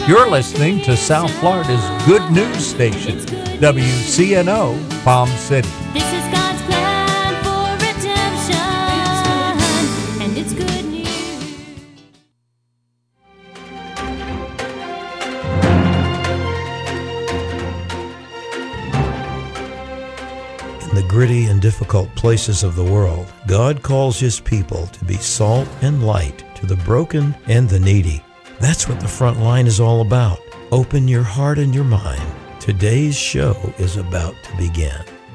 You're listening to South Florida's good news station, WCNO Palm City. This is God's plan for redemption, and it's good news. In the gritty and difficult places of the world, God calls His people to be salt and light to the broken and the needy. That's what the front line is all about. Open your heart and your mind. Today's show is about to begin.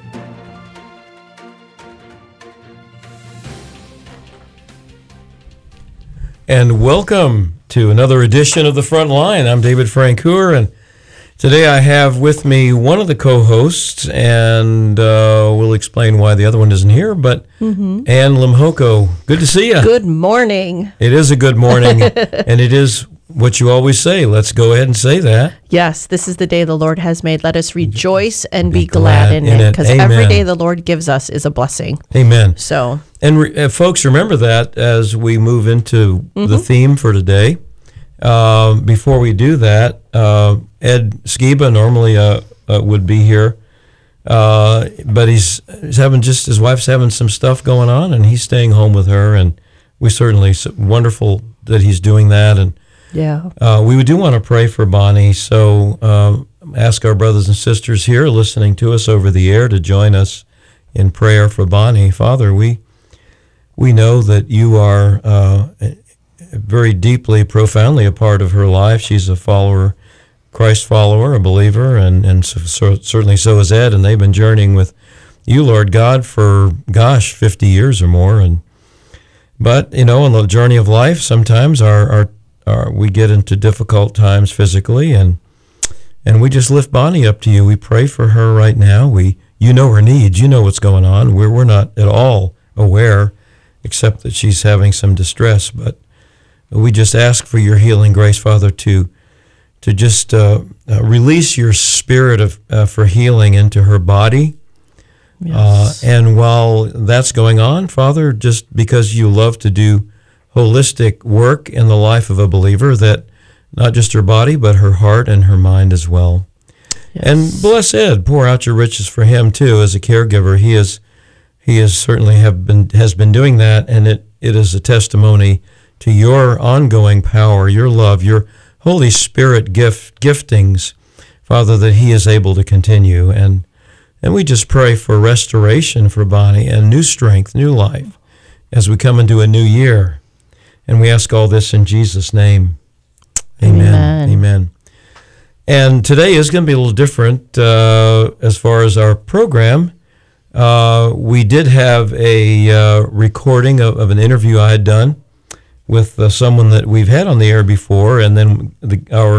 And welcome to another edition of The Front Line. I'm David Francoeur, and today I have with me one of the co-hosts, and we'll explain why the other one isn't here, but Ann Limhoko. Good to see you. Good morning. It is a good morning, and it is what you always say. Let's go ahead and say that. Yes, this is the day the Lord has made. Let us rejoice and be glad in it, because Amen. every day the Lord gives us is a blessing. Amen. So, And folks, remember that as we move into the theme for today. Before we do that, Ed Skiba normally would be here, but he's having his wife's having some stuff going on, and he's staying home with her, and we certainly wonderful that he's doing that. And yeah. we do want to pray for Bonnie, so ask our brothers and sisters here listening to us over the air to join us in prayer for Bonnie. Father, we know that you are very deeply, profoundly a part of her life. She's a follower, Christ follower, a believer, and certainly so is Ed, and they've been journeying with you, Lord God, for, 50 years or more. But, in the journey of life, sometimes we get into difficult times physically, and we just lift Bonnie up to you. We pray for her right now. You know her needs. You know what's going on. We're not at all aware, except that she's having some distress. But we just ask for your healing grace, Father, to just release your spirit for healing into her body. Yes. And while that's going on, Father, just because you love to do holistic work in the life of a believer, that not just her body, but her heart and her mind as well. Yes. And bless Ed, pour out your riches for him too as a caregiver. He is certainly has been doing that, and it is a testimony to your ongoing power, your love, your Holy Spirit giftings, Father, that he is able to continue. And we just pray for restoration for Bonnie and new strength, new life as we come into a new year. And we ask all this in Jesus' name. Amen. Amen. And today is going to be a little different as far as our program. We did have a recording of an interview I had done with someone that we've had on the air before, and then the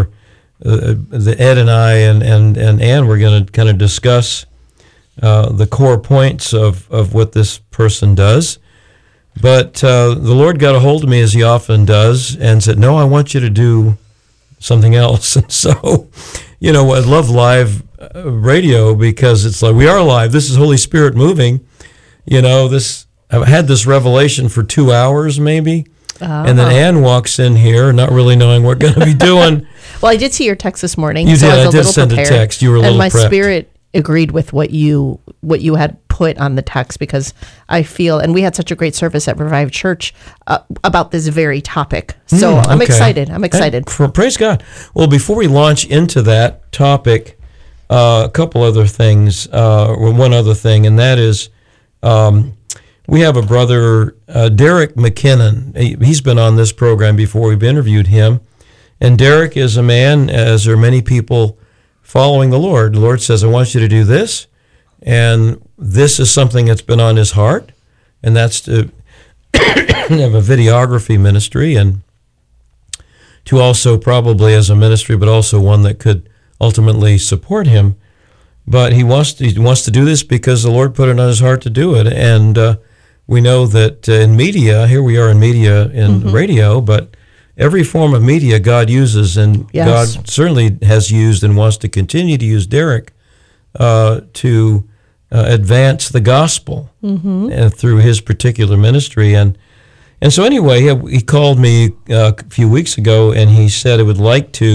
Ed and I and Ann were going to kind of discuss the core points of what this person does. But the Lord got a hold of me, as he often does, and said, no, I want you to do something else. And so, I love live radio, because it's like we are live. This is Holy Spirit moving. I've had this revelation for 2 hours maybe. And then Ann walks in here, not really knowing what we're going to be doing. Well, I did see your text this morning. You so did. I was I a did little send prepared, a text. You were a little and my prepped. spirit agreed with what you had put on the text, because I feel, and we had such a great service at Revived Church about this very topic. So I'm excited. Hey, praise God. Well, before we launch into that topic, a couple other things, one other thing, and that is we have a brother, Derek McKinnon. He's been on this program before. We've interviewed him. And Derek is a man, as are many people, following the Lord. The Lord says, I want you to do this. And this is something that's been on his heart. And that's to have a videography ministry, and to also probably as a ministry, but also one that could ultimately support him. But he wants to do this because the Lord put it on his heart to do it. And we know that in media, here we are in media, in radio, but every form of media God uses, and Yes. God certainly has used and wants to continue to use Derek to advance the gospel through his particular ministry. And so anyway, he called me a few weeks ago, and he said he would like to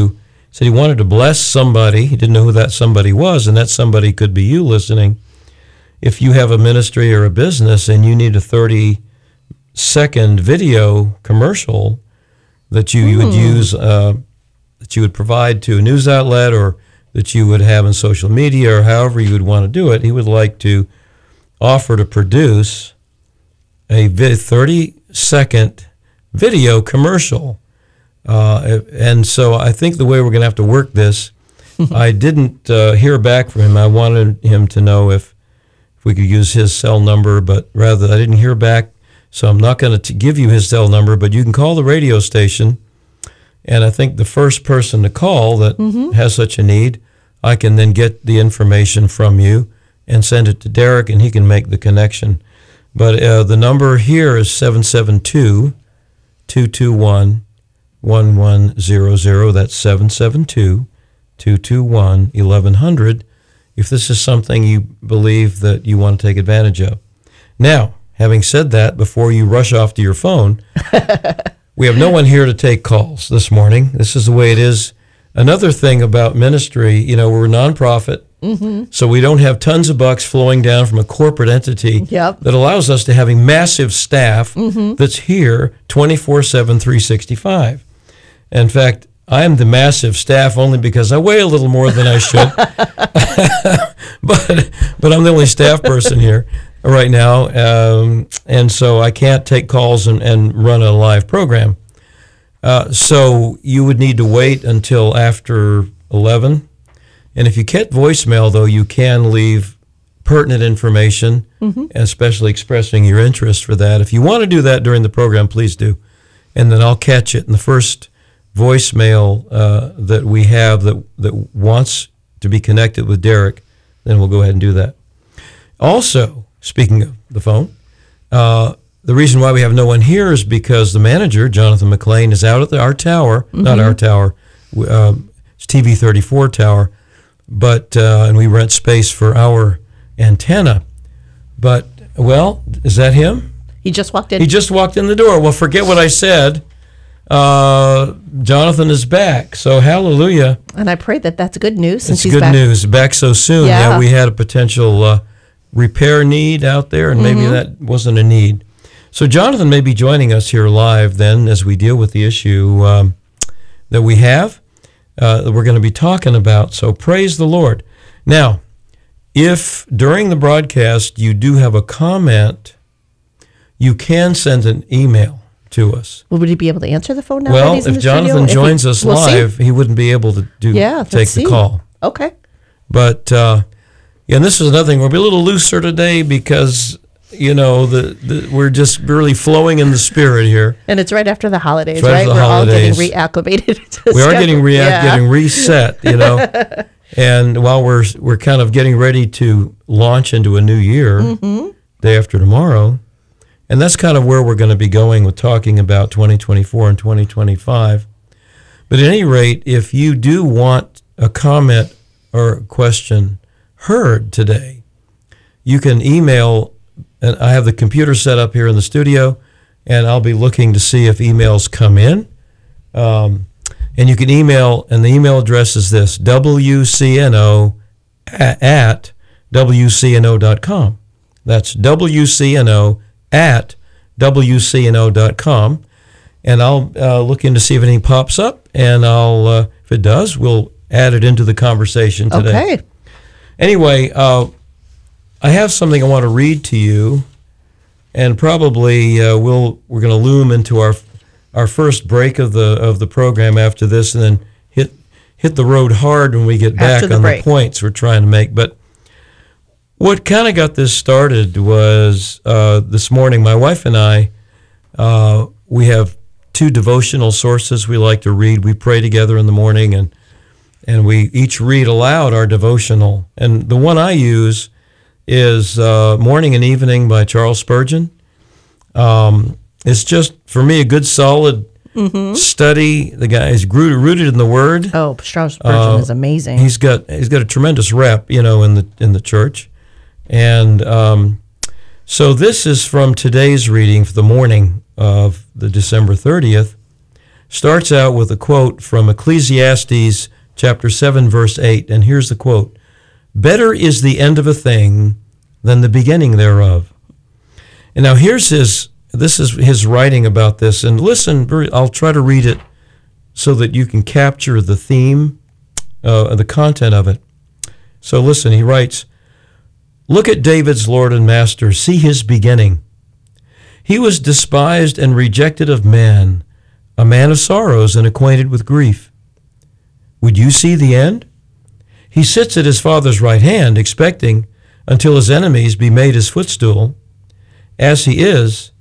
said he wanted to bless somebody. He didn't know who that somebody was, and that somebody could be you listening. If you have a ministry or a business and you need a 30-second video commercial that you would use, that you would provide to a news outlet or that you would have in social media or however you would want to do it, he would like to offer to produce a 30-second video commercial. And so I think the way we're going to have to work this, I didn't hear back from him. I wanted him to know if we could use his cell number, but rather I didn't hear back. So I'm not going to give you his cell number, but you can call the radio station. And I think the first person to call that has such a need, I can then get the information from you and send it to Derek, and he can make the connection. But the number here is 772-221-1100. That's 772-221-1100 if this is something you believe that you want to take advantage of. Now, having said that, before you rush off to your phone, we have no one here to take calls this morning. This is the way it is. Another thing about ministry, we're a nonprofit, so we don't have tons of bucks flowing down from a corporate entity that allows us to have a massive staff that's here 24/7, 365. In fact, I am the massive staff only because I weigh a little more than I should, but I'm the only staff person here right now, and so I can't take calls and run a live program. So you would need to wait until after 11. And if you get voicemail, though, you can leave pertinent information, especially expressing your interest for that. If you want to do that during the program, please do. And then I'll catch it in the first voicemail that we have that wants to be connected with Derek, then we'll go ahead and do that. Also, speaking of the phone, the reason why we have no one here is because the manager, Jonathan McLean, is out at our tower, not our tower, it's TV 34 tower, but and we rent space for our antenna. But, well, is that him? He just walked in. He just walked in the door. Well, forget what I said. Jonathan is back, so hallelujah. And I pray that that's good news since It's he's good back. news. Back so soon. Yeah. We had a potential repair need out there, and maybe that wasn't a need. So Jonathan may be joining us here live then as we deal with the issue that we have, that we're going to be talking about. So praise the Lord. Now, if during the broadcast you do have a comment, you can send an email to us. Would he be able to answer the phone now? Well, that he's in if the studio? Jonathan joins us we'll see. live, he wouldn't be able to take let's the see. call. Okay. But and this is another thing. We'll be a little looser today because we're just really flowing in the spirit here. And it's right after the holidays, It's right right? after the We're holidays. all getting reacclimated. To We are schedule. getting reset, And while we're kind of getting ready to launch into a new year, day after tomorrow, and that's kind of where we're going to be going with talking about 2024 and 2025. But at any rate, if you do want a comment or a question heard today, you can email, and I have the computer set up here in the studio, and I'll be looking to see if emails come in. And you can email, and the email address is this, WCNO@WCNO.com. That's WCNO@WCNO.com. And I'll look in to see if anything pops up, and if it does, we'll add it into the conversation today. Okay. Anyway, I have something I want to read to you, and probably we're going to loom into our first break of the program after this, and then hit the road hard when we get back on the points we're trying to make. But what kind of got this started was this morning, my wife and I, we have two devotional sources we like to read. We pray together in the morning, and we each read aloud our devotional. And the one I use is Morning and Evening by Charles Spurgeon. It's just, for me, a good, solid study. The guy is rooted in the Word. Oh, Charles Spurgeon is amazing. He's got a tremendous rep, in the church. And so this is from today's reading for the morning of the December 30th. Starts out with a quote from Ecclesiastes chapter 7, verse 8. And here's the quote: "Better is the end of a thing than the beginning thereof." And now this is his writing about this. And listen, I'll try to read it so that you can capture the theme, the content of it. So listen, he writes, "Look at David's Lord and Master. See his beginning. He was despised and rejected of men, a man of sorrows and acquainted with grief. Would you see the end? He sits at his Father's right hand, expecting until his enemies be made his footstool. As he is,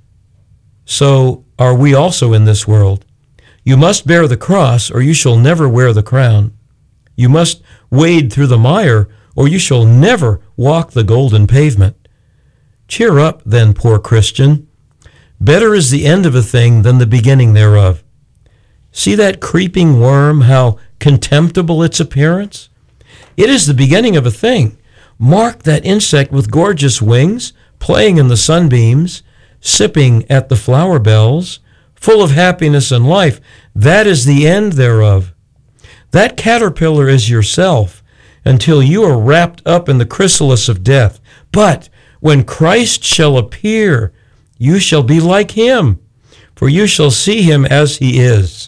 so are we also in this world. You must bear the cross, or you shall never wear the crown. You must wade through the mire, or you shall never walk the golden pavement. Cheer up, then, poor Christian. Better is the end of a thing than the beginning thereof. See that creeping worm, how contemptible its appearance? It is the beginning of a thing. Mark that insect with gorgeous wings, playing in the sunbeams, sipping at the flower bells, full of happiness and life. That is the end thereof. That caterpillar is yourself, until you are wrapped up in the chrysalis of death. But when Christ shall appear, you shall be like him, for you shall see him as he is.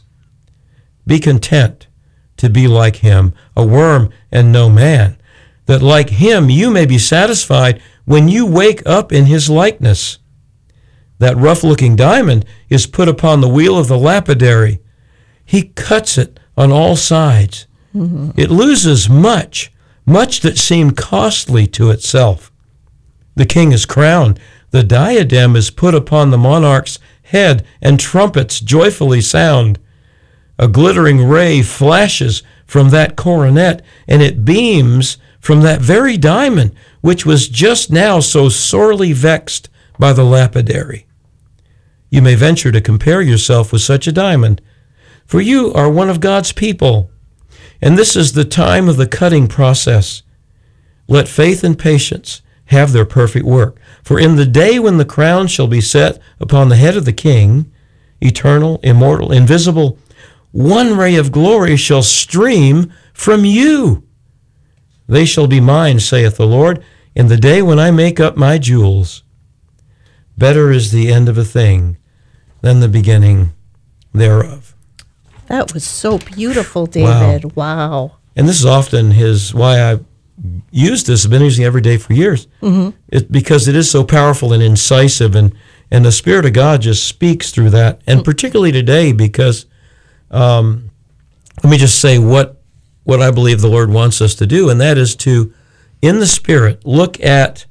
Be content to be like him, a worm and no man, that like him you may be satisfied when you wake up in his likeness. That rough-looking diamond is put upon the wheel of the lapidary. He cuts it on all sides. Mm-hmm. It loses much that seemed costly to itself. The king is crowned. The diadem is put upon the monarch's head, and trumpets joyfully sound. A glittering ray flashes from that coronet, and it beams from that very diamond, which was just now so sorely vexed by the lapidary. You may venture to compare yourself with such a diamond, for you are one of God's people, and this is the time of the cutting process. Let faith and patience have their perfect work, for in the day when the crown shall be set upon the head of the king, eternal, immortal, invisible, one ray of glory shall stream from you. They shall be mine, saith the Lord, in the day when I make up my jewels. Better is the end of a thing than the beginning thereof." That was so beautiful, David. Wow. And this is often why I use this. I've been using it every day for years. Mm-hmm. Because it is so powerful and incisive, and the Spirit of God just speaks through that. And particularly today, because let me just say what I believe the Lord wants us to do, and that is to, in the Spirit, look at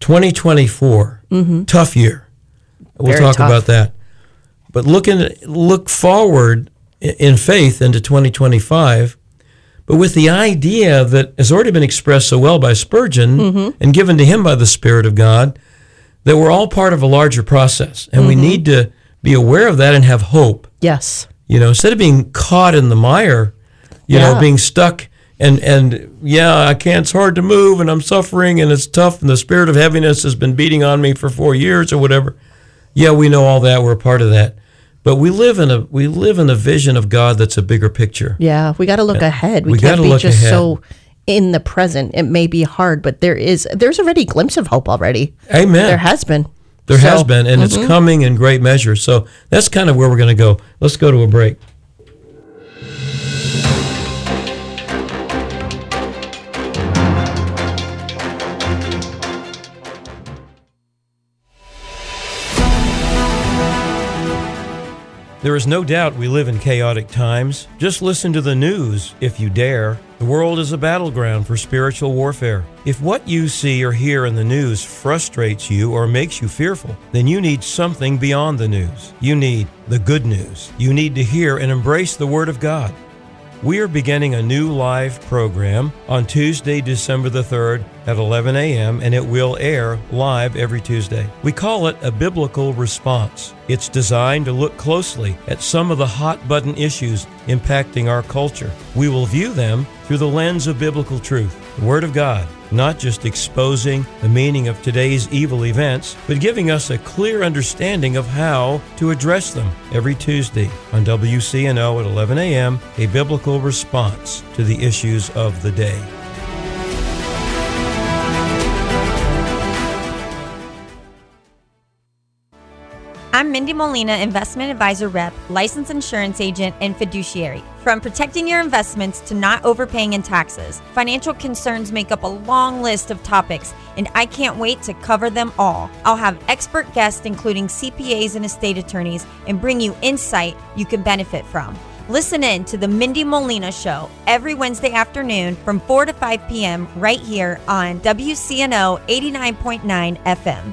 2024, tough year. We'll Very talk tough. about that. But look forward in faith into 2025, but with the idea that has already been expressed so well by Spurgeon and given to him by the Spirit of God, that we're all part of a larger process, and we need to be aware of that and have hope. Yes. Instead of being caught in the mire, being stuck and I can't, it's hard to move and I'm suffering and it's tough and the spirit of heaviness has been beating on me for 4 years or whatever. Yeah, we know all that. We're a part of that. But we live in a vision of God that's a bigger picture. Yeah, we got to look ahead. We We can't gotta be look just ahead. so in the present. It may be hard, but there's already a glimpse of hope already. Amen. There has been. There has been, and it's coming in great measure. So that's kind of where we're going to go. Let's go to a break. There is no doubt we live in chaotic times. Just listen to the news, if you dare. The world is a battleground for spiritual warfare. If what you see or hear in the news frustrates you or makes you fearful, then you need something beyond the news. You need the good news. You need to hear and embrace the Word of God. We are beginning a new live program on Tuesday, December the 3rd at 11 a.m., and it will air live every Tuesday. We call it a biblical response. It's designed to look closely at some of the hot-button issues impacting our culture. We will view them through the lens of biblical truth. the Word of God, not just exposing the meaning of today's evil events, but giving us a clear understanding of how to address them. Every Tuesday on WCNO at 11 a.m., a biblical response to the issues of the day. I'm Mindy Molina, Investment Advisor Rep, Licensed Insurance Agent, and Fiduciary. From protecting your investments to not overpaying in taxes, financial concerns make up a long list of topics, and I can't wait to cover them all. I'll have expert guests, including CPAs and estate attorneys, and bring you insight you can benefit from. Listen in to the Mindy Molina Show every Wednesday afternoon from 4 to 5 p.m. right here on WCNO 89.9 FM.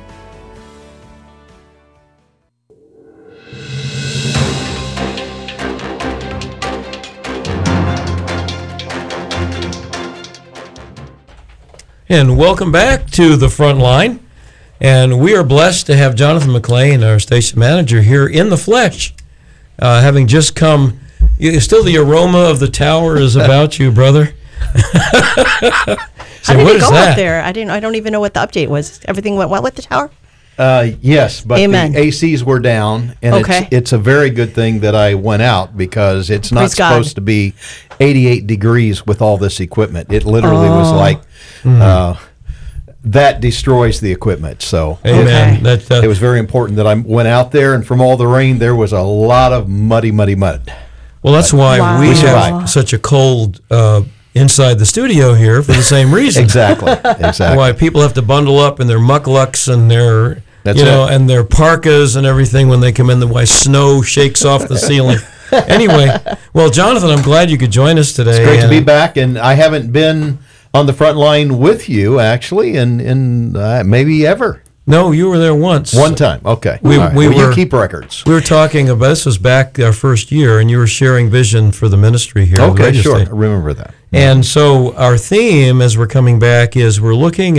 And welcome back to the front line. And we are blessed to have Jonathan McLean, our station manager, here in the flesh, having just come. Still, the aroma of the tower is about you, brother. How did it go up there? I don't even know what the update was. Everything went well with the tower? Yes, but Amen. the ACs were down, and Okay. it's a very good thing that I went out because it's not Praise God. supposed to be 88 degrees with all this equipment. It literally was like that destroys the equipment. So Amen. Okay. it was very important that I went out there, and from all the rain, there was a lot of muddy mud. Well, that's why Wow. we We have survived. such a cold inside the studio here for the same reason. Exactly. Why people have to bundle up in their mucklucks and their That's and their parkas and everything when they come in. Why snow shakes off the ceiling. Anyway, well, Jonathan, I'm glad you could join us today. It's great to be And- back, and I haven't been on the front line with you actually, in maybe ever. No, you were there once. One time, okay. We- All right. we Well, were- you keep records. We were talking about this was back our first year, and you were sharing vision for the ministry here. on the Okay, radio sure. I station. remember that. And so our theme, as we're coming back, is we're looking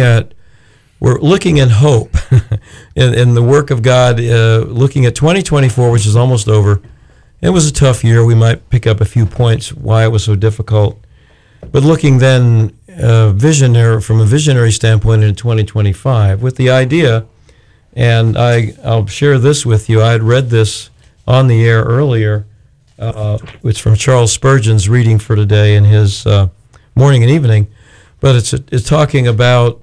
in hope in the work of God, looking at 2024, which is almost over. It was a tough year. We might pick up a few points why it was so difficult, but looking then from a visionary standpoint into 2025 with the idea, and I'll share this with you. I had read this on the air earlier. It's from Charles Spurgeon's reading for today in his morning and evening, but it's talking about,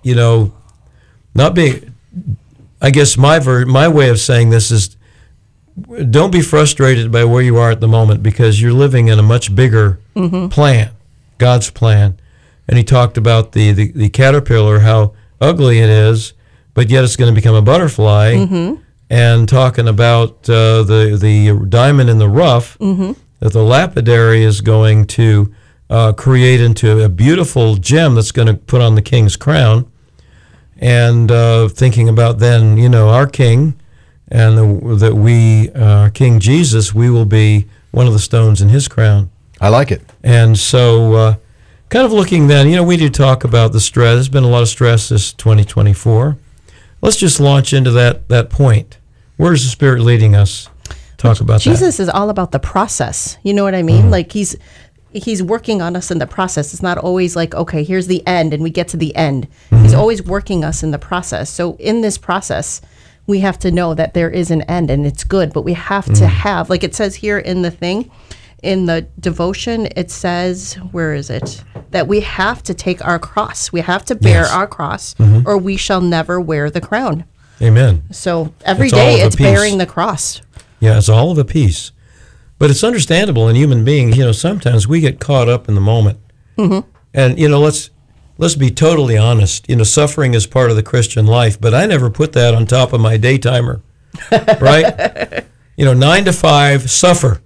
not being, I guess my way of saying this is, don't be frustrated by where you are at the moment because you're living in a much bigger plan, God's plan. And he talked about the caterpillar, how ugly it is, but yet it's going to become a butterfly. And talking about the diamond in the rough, that the lapidary is going to create into a beautiful gem that's going to put on the king's crown. And thinking about then, our king, and our King Jesus, we will be one of the stones in his crown. I like it. And so kind of looking then, we do talk about the stress. There's been a lot of stress this 2024. Let's just launch into that point. Where's the Spirit leading us? Talk about Jesus is all about the process. You know what I mean? Like he's working on us in the process. It's not always like, okay, here's the end and we get to the end. He's always working us in the process. So in this process, we have to know that there is an end and it's good, but we have to have, like it says here in the thing, in the devotion, it says, where is it? That we have to take our cross. We have to bear our cross or we shall never wear the crown. that. Amen. So every It's all day of a it's piece. bearing the cross. Yeah, it's all of a piece. But it's understandable in human beings, sometimes we get caught up in the moment. And, let's be totally honest. Suffering is part of the Christian life, but I never put that on top of my day timer, right? 9 to 5, suffer.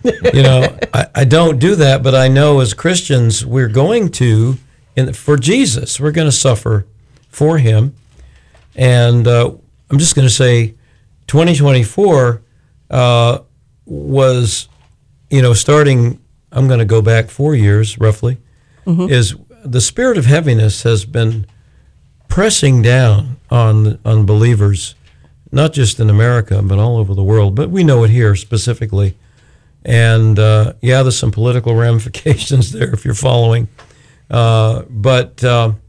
I don't do that, but I know as Christians, we're going to, for Jesus, we're going to suffer for him. And I'm just going to say 2024 was, starting, I'm going to go back 4 years roughly, is the spirit of heaviness has been pressing down on believers, not just in America, but all over the world. But we know it here specifically. And there's some political ramifications there if you're following. But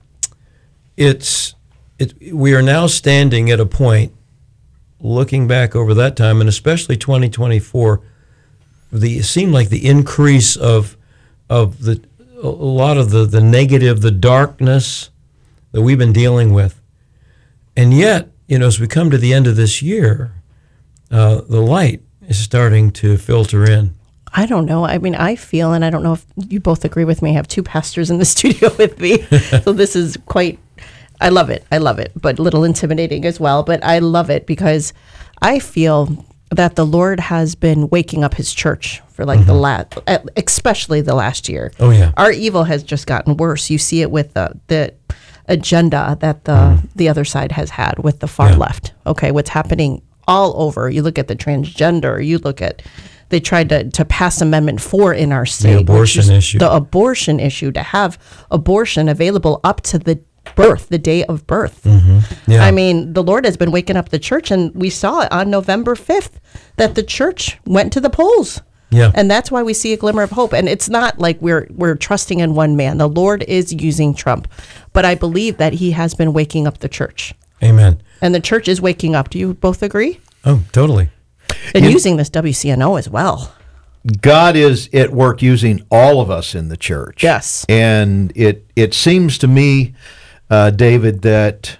we are now standing at a point, looking back over that time, and especially 2024, it seemed like the increase of a lot of the negative, the darkness that we've been dealing with. And yet, as we come to the end of this year, the light is starting to filter in. I don't know. I mean, I feel, and I don't know if you both agree with me, I have two pastors in the studio with me. So this is quite, I love it, but a little intimidating as well. But I love it because I feel that the Lord has been waking up his church for like especially the last year. Oh, yeah. Our evil has just gotten worse. You see it with the agenda that the other side has had with the far left. Okay, what's happening all over. You look at the transgender, you look at, they tried to pass Amendment 4 in our state. The abortion issue. The abortion issue, to have abortion available up to the day of birth. Yeah. I mean, the Lord has been waking up the church, and we saw it on November 5th that the church went to the polls. Yeah. And that's why we see a glimmer of hope. And it's not like we're trusting in one man. The Lord is using Trump. But I believe that he has been waking up the church. Amen. And the church is waking up. Do you both agree? Oh, totally. And using this WCNO as well. God is at work using all of us in the church. Yes. And it seems to me, David, that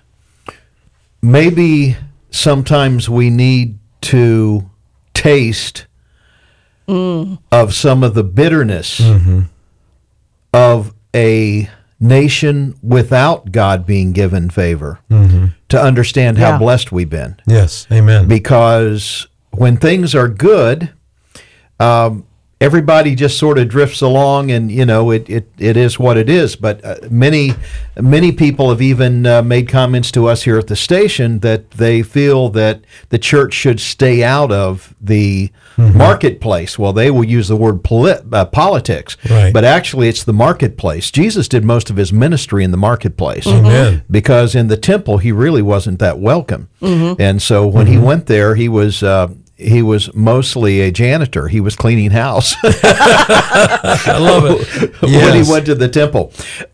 maybe sometimes we need to taste of some of the bitterness of a nation without God being given favor to understand how blessed we've been. Yes, amen. Because when things are good, everybody just sort of drifts along, and it is what it is. But many people have even made comments to us here at the station that they feel that the church should stay out of the marketplace. Well, they will use the word politics, Right. but actually it's the marketplace. Jesus did most of his ministry in the marketplace. Amen. Because in the temple he really wasn't that welcome, and so when he went there, he was mostly a janitor. He was cleaning house I love it. when Yes. he went to the temple.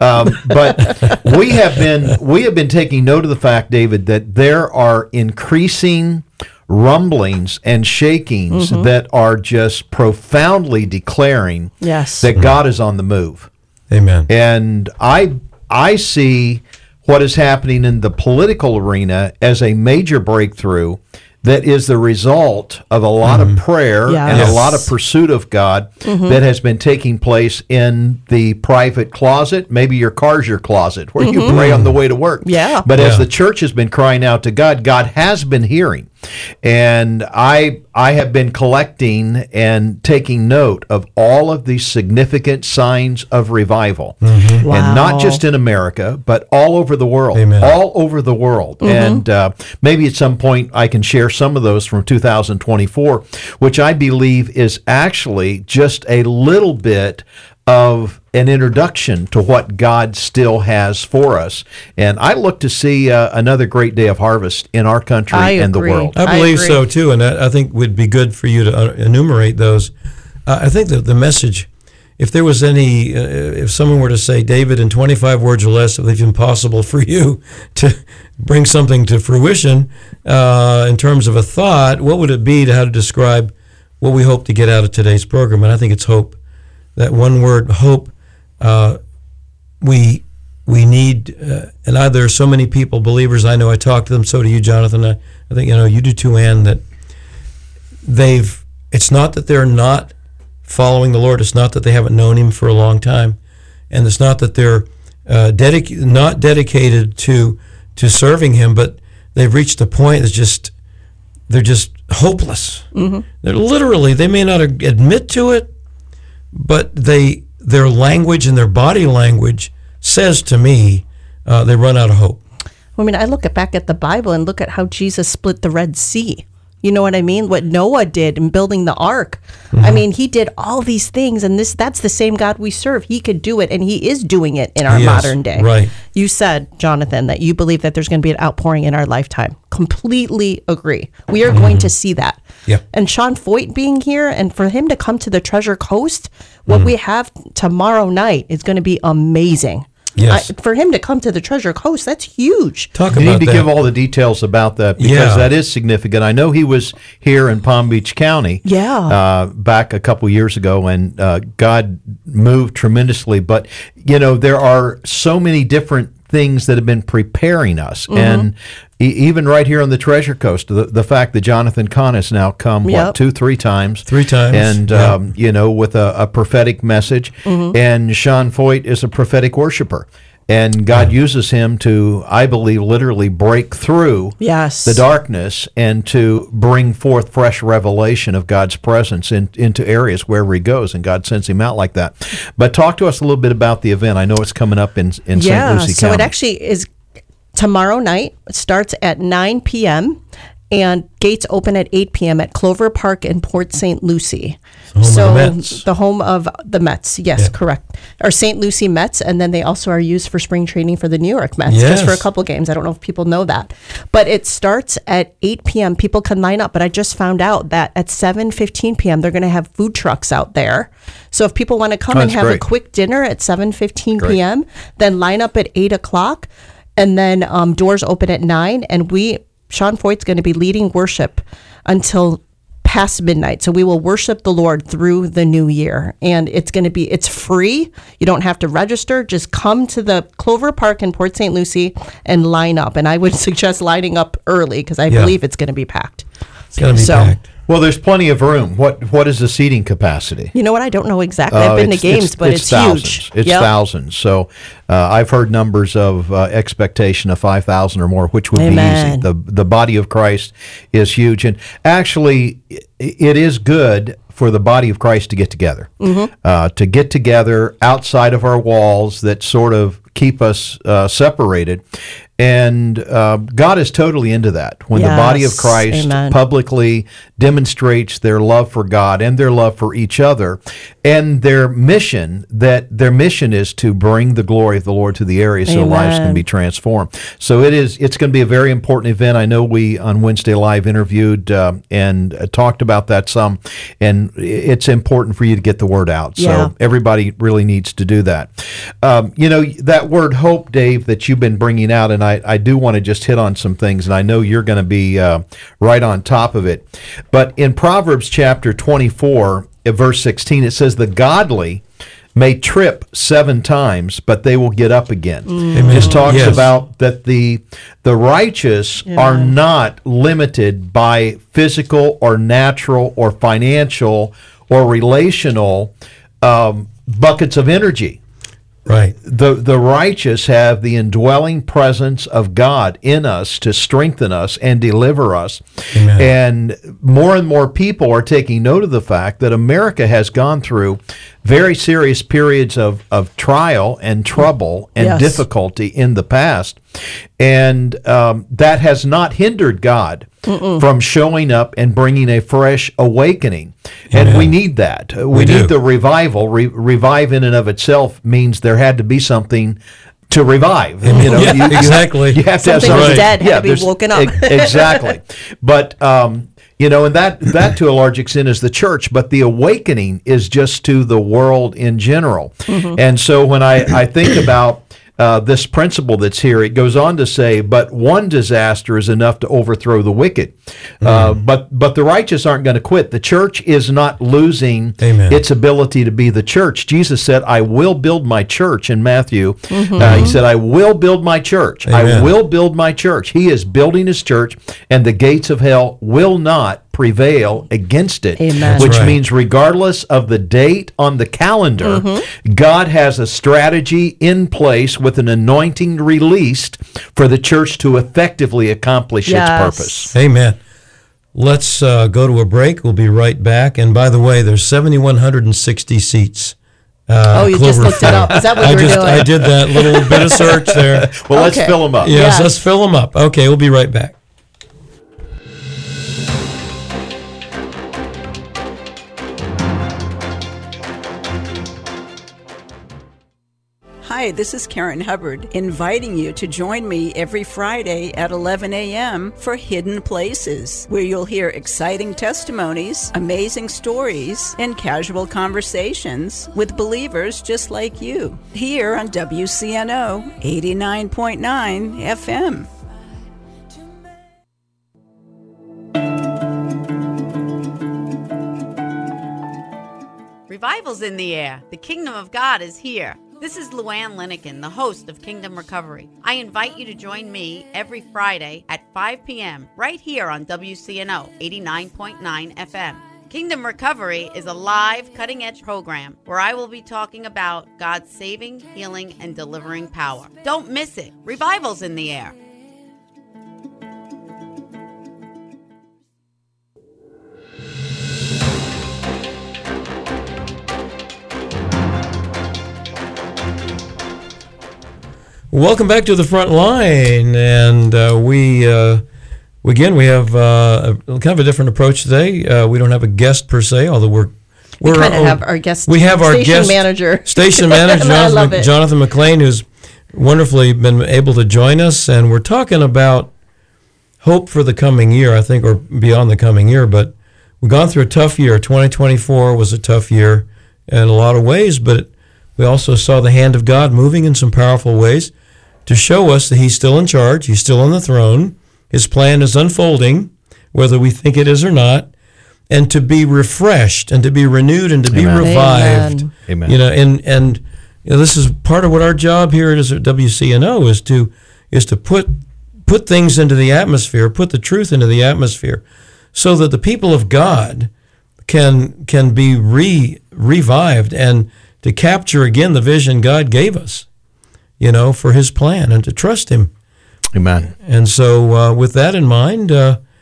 But we have been taking note of the fact, David, that there are increasing rumblings and shakings that are just profoundly declaring Yes. that God is on the move. Amen. And I see what is happening in the political arena as a major breakthrough that is the result of a lot of prayer and a Yes. lot of pursuit of God that has been taking place in the private closet. Maybe your car's your closet where you pray on the way to work. Yeah. But as Yeah. the church has been crying out to God, God has been hearing. And I have been collecting and taking note of all of these significant signs of revival. And not Wow. just in America, but all over the world. Amen. All over the world. And maybe at some point I can share some of those from 2024, which I believe is actually just a little bit of an introduction to what God still has for us. And I look to see another great day of harvest in our country I and the agree. world. I I believe agree. so too, and I think would be good for you to enumerate those. I think that the message, if there was any, if someone were to say, David, in 25 words or less, if it's impossible for you to bring something to fruition in terms of a thought, what would it be to how to describe what we hope to get out of today's program? And I think it's hope. That one word, hope. We need, and there are so many people, believers. I know I talk to them. So do you, Jonathan. I think you do too, Ann. That it's not that they're not following the Lord. It's not that they haven't known Him for a long time, and it's not that they're not dedicated to serving Him, but they've reached a point that's they're just hopeless. They're literally, they may not admit to it, but their language and their body language says to me they run out of hope. I mean, I look back at the Bible and look at how Jesus split the Red Sea. You know what I mean? What Noah did in building the ark. I mean, he did all these things, and that's the same God we serve. He could do it, and he is doing it in our He is, modern day. right. You said, Jonathan, that you believe that there's going to be an outpouring in our lifetime. Completely agree. We are going to see that. Yep. And Sean Foyt being here, and for him to come to the Treasure Coast, what we have tomorrow night is going to be amazing. Yes. For him to come to the Treasure Coast, that's huge. Talk You about need to that. give all the details about that because Yeah. that is significant. I know he was here in Palm Beach County back a couple years ago, and God moved tremendously. But, there are so many different things that have been preparing us. And even right here on the Treasure Coast, the fact that Jonathan Kahn has now come, Yep. 2-3 times? 3 times, And, yeah. With a prophetic message. And Sean Foyt is a prophetic worshiper. And God uses him to, I believe, literally break through Yes. the darkness and to bring forth fresh revelation of God's presence into areas wherever he goes, and God sends him out like that. But talk to us a little bit about the event. I know it's coming up in St. Lucie County. So it actually is tomorrow night. It starts at 9 p.m. and gates open at 8 p.m. at Clover Park in Port St. Lucie. Home of the Mets. The home of the Mets, yes, Yeah. correct. Or St. Lucie Mets, and then they also are used for spring training for the New York Mets, Yes. just for a couple games. I don't know if people know that. But it starts at 8 p.m. People can line up, but I just found out that at 7:15 p.m. they're going to have food trucks out there. So if people want to come and That's have a great. quick dinner at 7:15 Great. p.m., then line up at 8 o'clock, and then doors open at 9, and Sean Foyt's going to be leading worship until past midnight. So we will worship the Lord through the new year. And it's free. You don't have to register. Just come to the Clover Park in Port St. Lucie and line up. And I would suggest lining up early because I Yeah. believe it's going to be packed. It's going to be So- packed. Well, there's plenty of room. What is the seating capacity? You know what? I don't know exactly. I've been to games, but it's thousands. huge. It's Yep. thousands. So I've heard numbers of expectation of 5,000 or more, which would Amen. be easy. The body of Christ is huge, and actually, it is good for the body of Christ to get together, to get together outside of our walls that sort of keep us separated. And God is totally into that. When the body of Yes. Christ Amen. publicly demonstrates their love for God and their love for each other, and their mission is to bring the glory of the Lord to the area so lives can Amen. be transformed. So it's going to be a very important event. I know we on Wednesday Live interviewed and talked about that some, and it's important for you to get the word out. Yeah. So everybody really needs to do that. That word hope, Dave, that you've been bringing out, and I do want to just hit on some things, and I know you're going to be right on top of it. But in Proverbs chapter 24, verse 16, it says, "The godly may trip 7 times, but they will get up again." Amen. This talks Yes. about that the righteous are not limited by physical or natural or financial or relational buckets of energy. Right. The righteous have the indwelling presence of God in us to strengthen us and deliver us. Amen. And more people are taking note of the fact that America has gone through very serious periods of trial and trouble and Yes. difficulty in the past. And that has not hindered God from showing up and bringing a fresh awakening. And Amen. we need that. We do. need the revival. Revive in and of itself means there had to be something to revive. Yeah, exactly. You have to have Something was something dead, had to be there's- woken up. Exactly. But and that to a large extent is the church, but the awakening is just to the world in general. And so when I think about this principle that's here, it goes on to say, but one disaster is enough to overthrow the wicked. But the righteous aren't going to quit. The church is not losing Amen. its ability to be the church. Jesus said, "I will build my church" in Matthew. He said, "I will build my church. I Amen. will build my church." He is building his church, and the gates of hell will not prevail against it. Amen. That's Which right. means regardless of the date on the calendar, God has a strategy in place with an anointing released for the church to effectively accomplish its Yes. purpose. Amen. Let's go to a break. We'll be right back. And by the way, there's 7,160 seats. Oh, you just looked it up. Is that what you were doing? I did that little bit of search there. Well, let's Okay. fill them up. Yes, Yes. let's fill them up. Okay, we'll be right back. Hi, this is Karen Hubbard, inviting you to join me every Friday at 11 a.m. for Hidden Places, where you'll hear exciting testimonies, amazing stories, and casual conversations with believers just like you, here on WCNO 89.9 FM. Revival's in the air. The kingdom of God is here. This is Luann Linnikin, the host of Kingdom Recovery. I invite you to join me every Friday at 5 p.m. right here on WCNO 89.9 FM. Kingdom Recovery is a live, cutting-edge program where I will be talking about God's saving, healing, and delivering power. Don't miss it. Revival's in the air. Welcome back to the front line, and we have kind of a different approach today. We don't have a guest per se, although we kind of have our guest. We have our station guest manager, station manager, I love it. Jonathan McLean, who's wonderfully been able to join us, and we're talking about hope for the coming year, I think, or beyond the coming year. But we've gone through a tough year. 2024 was a tough year in a lot of ways, but we also saw the hand of God moving in some powerful ways to show us that He's still in charge, He's still on the throne, His plan is unfolding, whether we think it is or not, and to be refreshed and to be renewed and to be revived. Amen. You know, and this is part of what our job here is at WCNO is to put things into the atmosphere, put the truth into the atmosphere, so that the people of God can be revived and to capture again the vision God gave us, for His plan, and to trust Him. Amen. And so with that in mind,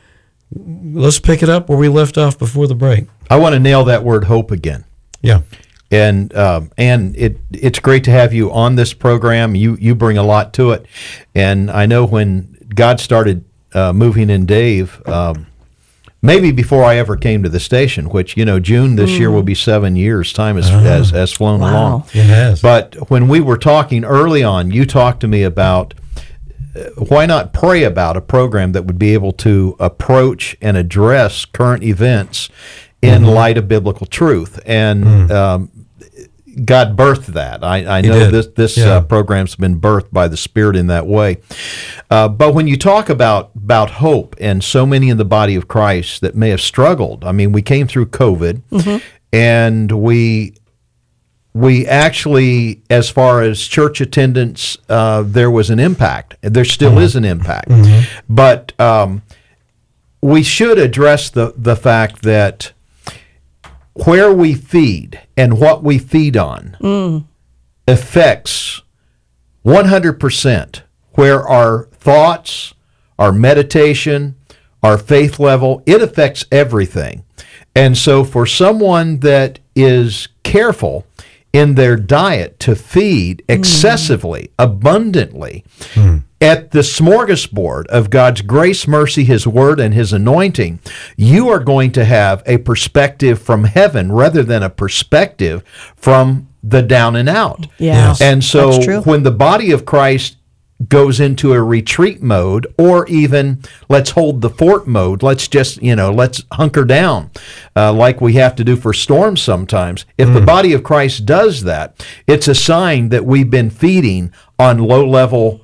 let's pick it up where we left off before the break. I want to nail that word hope again. Yeah. And it's great to have you on this program. You bring a lot to it. And I know when God started moving in Dave, maybe before I ever came to the station, which, June this year will be 7 years. Time has flown along. It has. But when we were talking early on, you talked to me about why not pray about a program that would be able to approach and address current events in light of biblical truth. And God birthed that. I know this program's been birthed by the Spirit in that way. But when you talk about hope and so many in the body of Christ that may have struggled, I mean, we came through COVID, and we actually, as far as church attendance, there was an impact. There still is an impact. But we should address the fact that where we feed and what we feed on affects 100% where our thoughts, our meditation, our faith level, it affects everything. And so for someone that is careful in their diet to feed excessively, abundantly, at the smorgasbord of God's grace, mercy, His Word, and His anointing, you are going to have a perspective from heaven rather than a perspective from the down and out. Yes. And so That's true. when the body of Christ goes into a retreat mode, or even let's hold the fort mode, let's just, let's hunker down like we have to do for storms sometimes. If the body of Christ does that, it's a sign that we've been feeding on low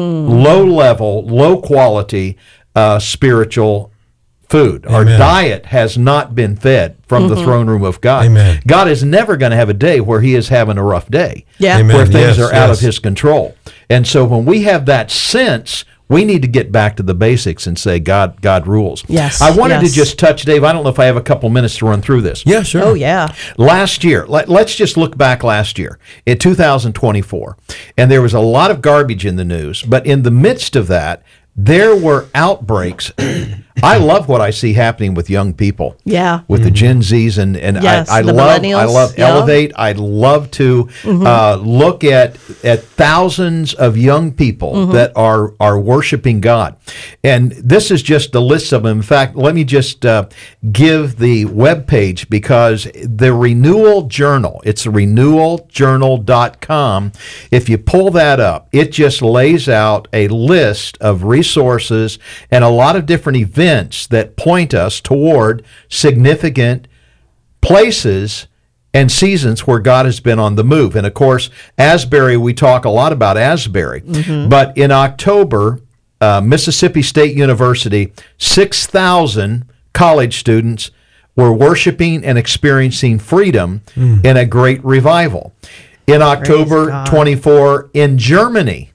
quality spiritual food. Amen. Our diet has not been fed from the throne room of God. Amen. God is never going to have a day where He is having a rough day, Yeah. Amen. where things Yes, are out yes. of His control. And so when we have that sense, we need to get back to the basics and say, God rules. Yes, I wanted to yes. just touch, Dave, I don't know if I have a couple minutes to run through this. Yeah, sure. Oh, yeah. Last year, let's just look back last year, in 2024, and there was a lot of garbage in the news, but in the midst of that, there were outbreaks I love what I see happening with young people. Yeah. With the Gen Zs and Yes, I the love millennials. Yeah. Elevate. I love to look at thousands of young people that are worshiping God, and this is just a list of them. In fact, let me just give the webpage, because the Renewal Journal. It's renewaljournal.com. If you pull that up, it just lays out a list of resources and a lot of different events that point us toward significant places and seasons where God has been on the move. And of course, Asbury, we talk a lot about Asbury. But in October, Mississippi State University, 6,000 college students were worshiping and experiencing freedom in a great revival. In October 24, in Germany,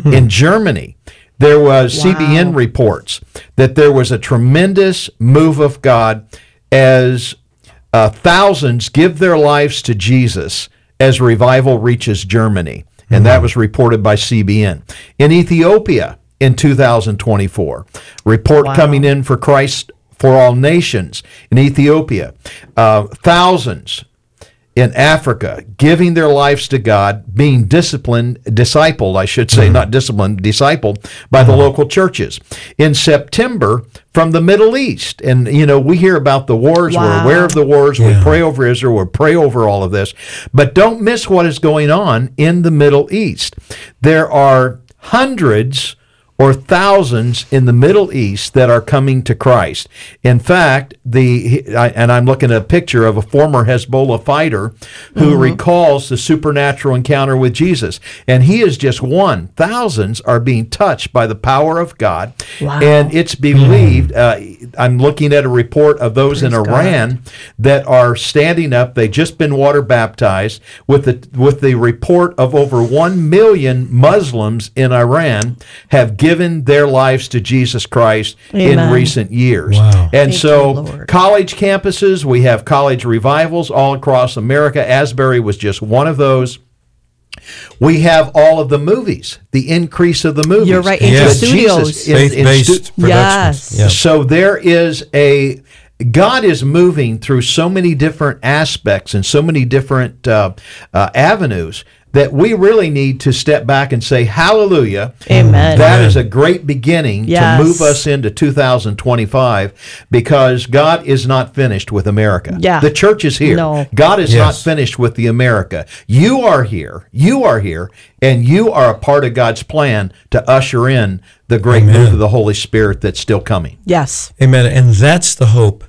there was CBN reports that there was a tremendous move of God as thousands give their lives to Jesus as revival reaches Germany. And that was reported by CBN. In Ethiopia in 2024, report coming in for Christ for All Nations in Ethiopia. Thousands in Africa giving their lives to God, being discipled, I should say, not disciplined, discipled by the local churches. In September, from the Middle East, and we hear about the wars, we're aware of the wars, we pray over Israel, we pray over all of this, but don't miss what is going on in the Middle East. There are hundreds or thousands in the Middle East that are coming to Christ. In fact, and I'm looking at a picture of a former Hezbollah fighter who recalls the supernatural encounter with Jesus. And he is just one. Thousands are being touched by the power of God. Wow. And it's believed, I'm looking at a report of those in Iran that are standing up. They've just been water baptized with the report of over 1 million Muslims in Iran have given their lives to Jesus Christ in recent years. Wow. And so college campuses, we have college revivals all across America. Asbury was just one of those. We have all of the movies, the increase of the movies. You're right, into studios. Faith-based productions. Yes. So there is God is moving through so many different aspects and so many different avenues that we really need to step back and say, hallelujah. Amen. That is a great beginning to move us into 2025, because God is not finished with America. Yeah. The church is here. No. God is not finished with the America. You are here, and you are a part of God's plan to usher in the great move of the Holy Spirit that's still coming. Yes. Amen. And that's the hope.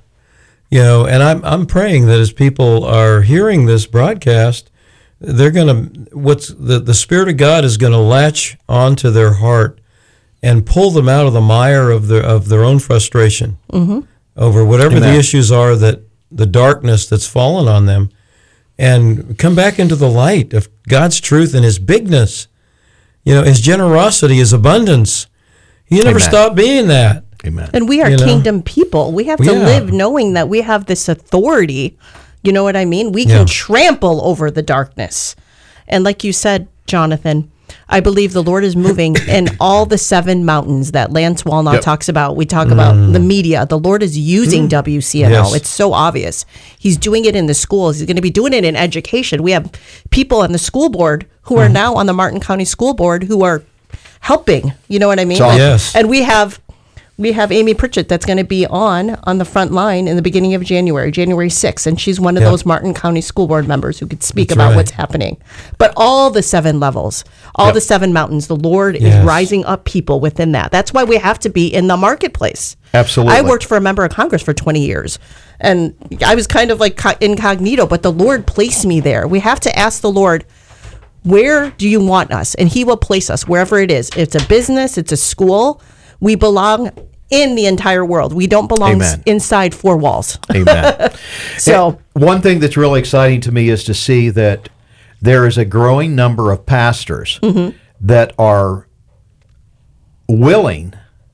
And I'm praying that as people are hearing this broadcast, they're going to, the Spirit of God is going to latch onto their heart and pull them out of the mire of their own frustration over whatever the issues are, that the darkness that's fallen on them, and come back into the light of God's truth and His bigness, His generosity, His abundance. He never stopped being that. Amen. And we are kingdom people. We have to live knowing that we have this authority. You know what I mean? We can trample over the darkness. And like you said, Jonathan, I believe the Lord is moving in all the 7 mountains that Lance Walnut talks about. We talk about the media. The Lord is using WCNO. Yes. It's so obvious. He's doing it in the schools. He's going to be doing it in education. We have people on the school board who are now on the Martin County School Board who are helping. You know what I mean? Yes. And we have Amy Pritchett that's going to be on the front line in the beginning of January 6th, and she's one of those Martin County School Board members who could speak about what's happening. But all the 7 levels, all the 7 mountains, the Lord is rising up people within that. That's why we have to be in the marketplace. Absolutely. I worked for a member of Congress for 20 yeyears, and I was kind of like incognito, but the Lord placed me there. We have to ask the Lord, where do you want us? And He will place us wherever it is. It's a business, it's a school. We belong in the entire world. We don't belong inside 4 walls. Amen. So one thing that's really exciting to me is to see that there is a growing number of pastors that are willing,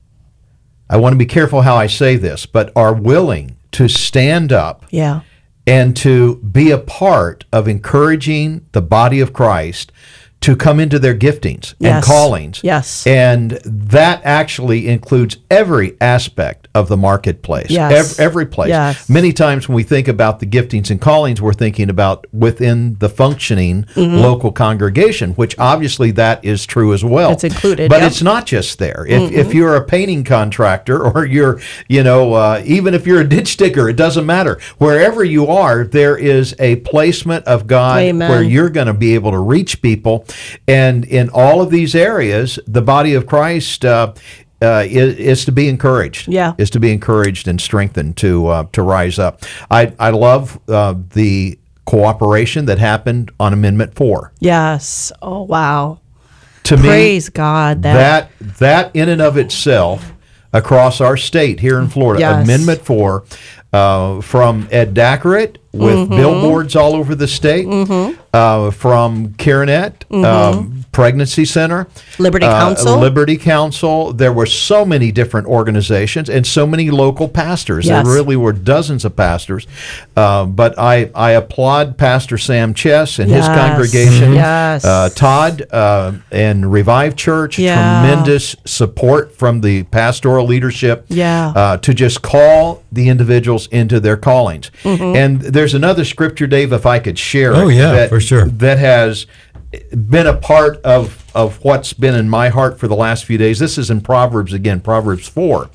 I want to be careful how I say this, but are willing to stand up and to be a part of encouraging the body of Christ to come into their giftings and callings. Yes. And that actually includes every aspect of the marketplace. Yes. Every place. Yes. Many times when we think about the giftings and callings, we're thinking about within the functioning local congregation, which obviously that is true as well. It's included, But yep. it's not just there. If you're a painting contractor or you're, even if you're a ditch digger, it doesn't matter. Wherever you are, there is a placement of God Amen. where you're going to be able to reach people. And in all of these areas, the body of Christ is to be encouraged. Yeah. Is to be encouraged and strengthened to rise up. I love the cooperation that happened on Amendment 4. Yes. Oh, wow. To me, Praise God. that in and of itself, across our state here in Florida, Yes. Amendment 4, from Ed Dackerit with billboards all over the state, from CareNet, Pregnancy Center, Liberty Council. Liberty Council. There were so many different organizations and so many local pastors. Yes. There really were dozens of pastors. But I applaud Pastor Sam Chess and his Yes. congregation. Yes. Todd and Revive Church, Yeah. tremendous support from the pastoral leadership Yeah. to just call the individuals into their callings. And there's another scripture, Dave, if I could share Oh, it, yeah, for sure. that has been a part of what's been in my heart for the last few days. This is in Proverbs again, Proverbs 4.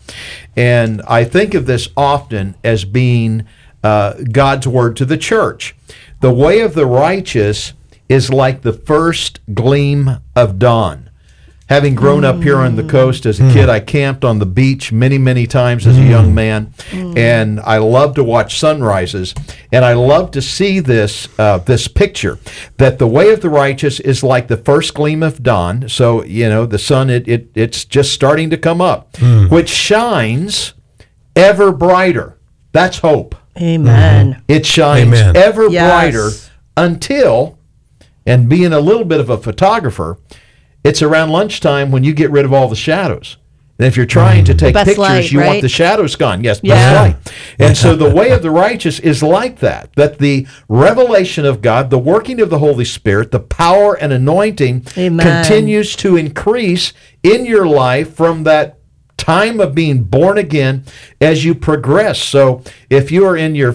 And I think of this often as being God's word to the church. The way of the righteous is like the first gleam of dawn. Having grown up here on the coast as a kid, I camped on the beach many, many times as a young man, and I love to watch sunrises, and I love to see this this picture that the way of the righteous is like the first gleam of dawn. So the sun it's just starting to come up, which shines ever brighter. That's hope. Amen. It shines Amen. ever Yes. brighter until, and being a little bit of a photographer, it's around lunchtime when you get rid of all the shadows. And if you're trying to take Best pictures, light, you want right? the shadows gone. Yes, best Yeah. light. And so the way of the righteous is like that the revelation of God, the working of the Holy Spirit, the power and anointing Amen. continues to increase in your life from that time of being born again as you progress. So if you are in your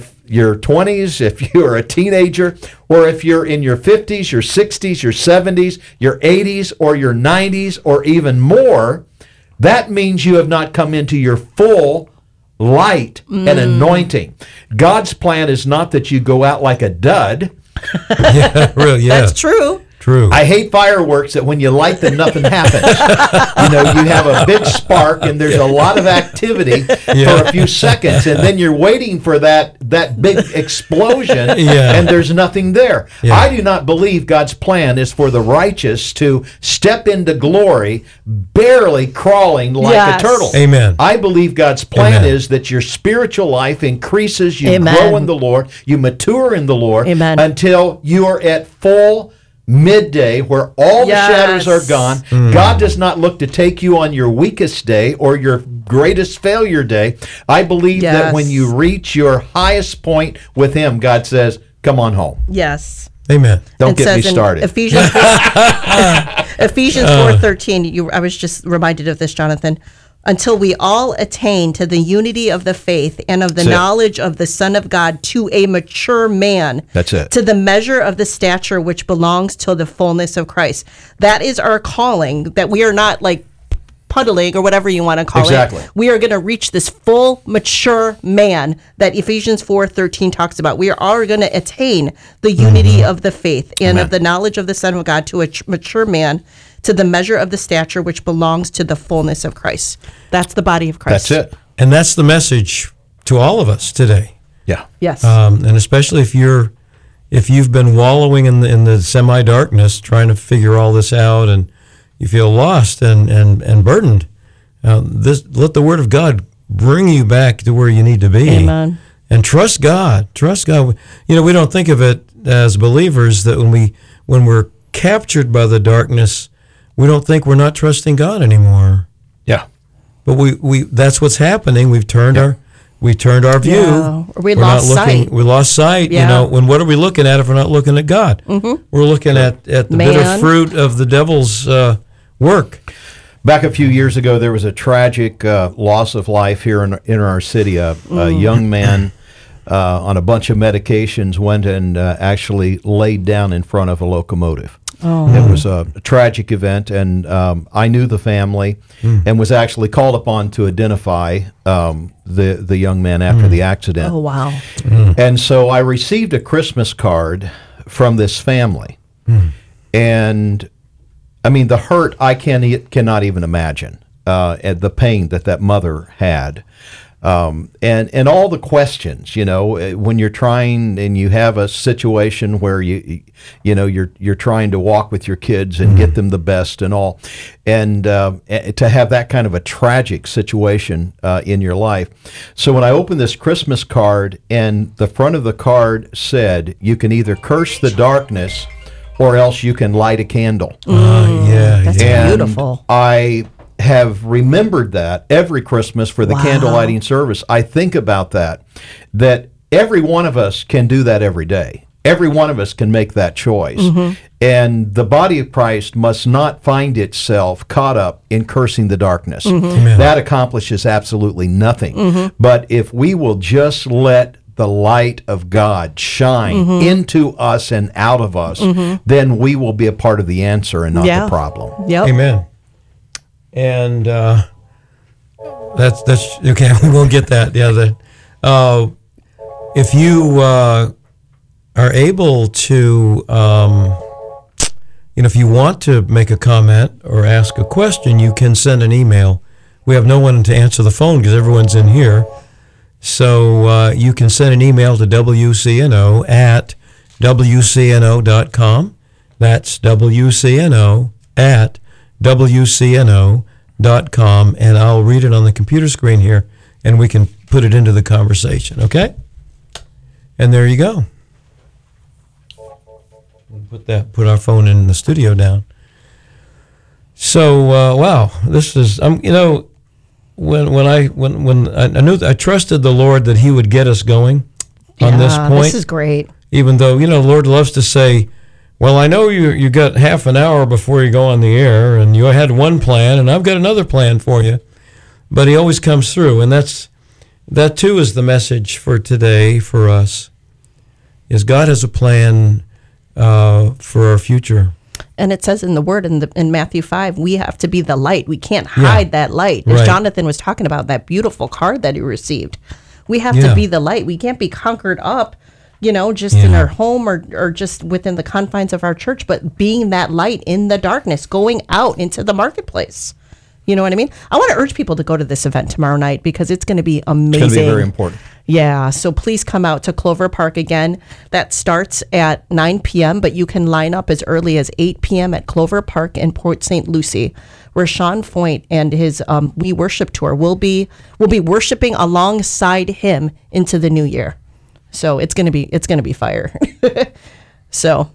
20s, if you're a teenager, or if you're in your 50s, your 60s, your 70s, your 80s, or your 90s, or even more, that means you have not come into your full light and anointing. God's plan is not that you go out like a dud. Yeah, really, yeah. That's true. True. I hate fireworks that when you light them, nothing happens. You have a big spark and there's a lot of activity for a few seconds, and then you're waiting for that big explosion, and there's nothing there. Yeah. I do not believe God's plan is for the righteous to step into glory barely crawling like Yes. a turtle. Amen. I believe God's plan Amen. is that your spiritual life increases, you Amen. grow in the Lord, you mature in the Lord, Amen. until you are at full midday where all Yes. the shadows are gone. God does not look to take you on your weakest day or your greatest failure day. I believe that Yes. when you reach your highest point with Him, God says, come on home. Yes. Amen. Don't It get me says in started. Ephesians 4:13. I was just reminded of this, Jonathan. Until we all attain to the unity of the faith and of the That's it. knowledge of the Son of God, to a mature man. That's it. To the measure of the stature which belongs to the fullness of Christ. That is our calling, that we are not like puddling or whatever you want to call Exactly. it. We are going to reach this full mature man that Ephesians 4:13 talks about. We are all going to attain the unity of the faith and Amen. of the knowledge of the Son of God, to a mature man, to the measure of the stature which belongs to the fullness of Christ. That's the body of Christ. That's it. And that's the message to all of us today. Yeah. Yes. And especially if you've been wallowing in the semi-darkness, trying to figure all this out, and you feel lost and burdened, let the Word of God bring you back to where you need to be. Amen. And trust God. Trust God. We don't think of it as believers that when we're captured by the darkness, we don't think we're not trusting God anymore. Yeah. But we that's what's happening. We've turned our view. Yeah. Or we We're lost not looking, sight. We lost sight. Yeah. When what are we looking at if we're not looking at God? Mm-hmm. We're looking at the bitter Man. fruit of the devil's work. Back a few years ago, there was a tragic loss of life here in our city. A young man on a bunch of medications went and actually laid down in front of a locomotive. It was a tragic event, and I knew the family and was actually called upon to identify the young man after the accident. Oh, wow. And so I received a Christmas card from this family. And, I mean, the hurt I cannot even imagine, and the pain that mother had. And all the questions, you know, when you're trying and you have a situation where you're trying to walk with your kids and get them the best and all, and to have that kind of a tragic situation in your life. So when I opened this Christmas card, and the front of the card said, "You can either curse the darkness, or else you can light a candle." That's And beautiful. I have remembered that every Christmas for the candle lighting service. I think about that every one of us can do that every day. Every one of us can make that choice. And the body of Christ must not find itself caught up in cursing the darkness. That accomplishes absolutely nothing. But if we will just let the light of God shine into us and out of us, then we will be a part of the answer and not the problem. Yep. Amen. And that's okay. We won't get that. Yeah. If you are able to, if you want to make a comment or ask a question, you can send an email. We have no one to answer the phone because everyone's in here. So you can send an email to WCNO at WCNO.com. That's WCNO at WCNO.com, and I'll read it on the computer screen here, and we can put it into the conversation, okay? And there you go. We'll put our phone in the studio down. So, wow, this is, when I knew, I trusted the Lord that He would get us going on this point. This is great. Even though, the Lord loves to say, well, I know you got half an hour before you go on the air, and you had one plan, and I've got another plan for you. But He always comes through, and that too is the message for today for us, is God has a plan for our future. And it says in the Word in Matthew 5, we have to be the light. We can't hide that light. As Right. Jonathan was talking about, that beautiful card that he received. We have to be the light. We can't be conquered up, just in our home or just within the confines of our church, but being that light in the darkness, going out into the marketplace. You know what I mean? I want to urge people to go to this event tomorrow night because it's going to be amazing. It's going to be very important. Yeah, so please come out to Clover Park again. That starts at 9 p.m., but you can line up as early as 8 p.m. at Clover Park in Port St. Lucie, where Sean Foyt and his We Worship Tour will be worshiping alongside him into the new year. So it's gonna be fire. So